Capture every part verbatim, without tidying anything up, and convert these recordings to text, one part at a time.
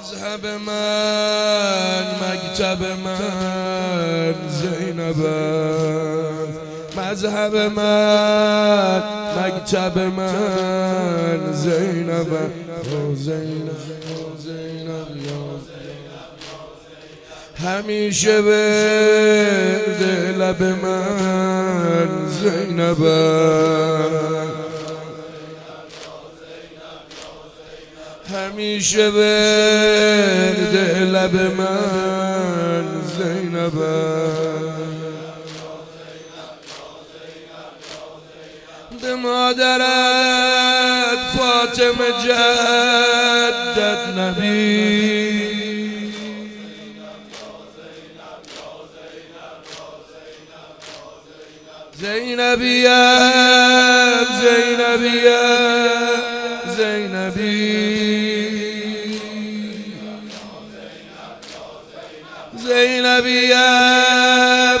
مذهب من مکتب من زینب، مذهب من مکتب من زینب، زینب زینب همیشه ورد لب من زینب، همیشه ورد لب من زینب. به مادرت فاطمه جدت نبی، زینبیم زینبیم زینبی، زینبیم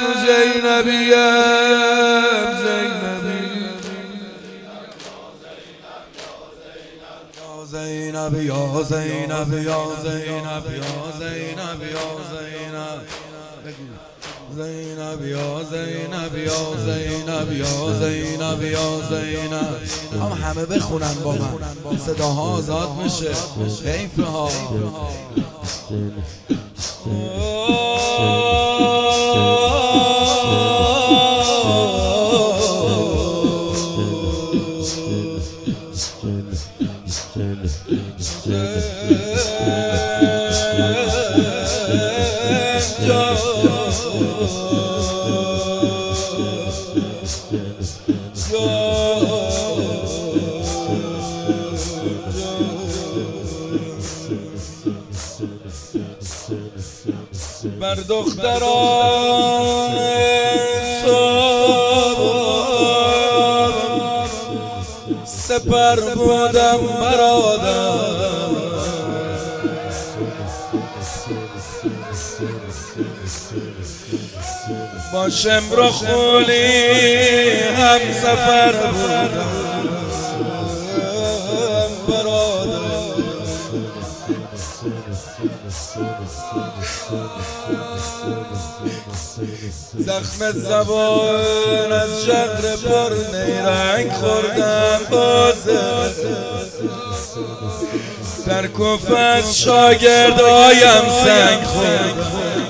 زینبیم زینبی، زینب یا زینب یا زینب یا زینب یا زینب زینب یا زینب یا زینب یا زینب یا زینب. هم همه بخونن با من، صداها آزاد میشه. حیف ها. بر دختران تو سپر بودم برادر، با شمر و خولی هم سفر بودم برادر. زخم زبان از شهر پر نیرنگ خوردم بازه، در کف از شاگردایم سنگ خوردم.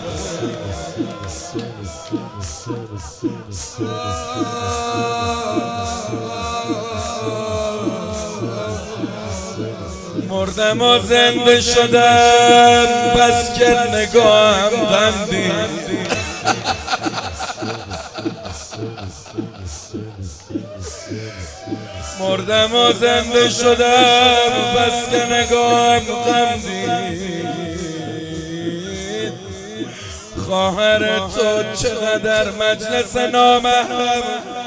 مردم و زنده شدم بس که نگاهم غمدید، مردم و زنده شدم بس که نگاهم غمدید. خواهر تو چقدر مجلس نامحرم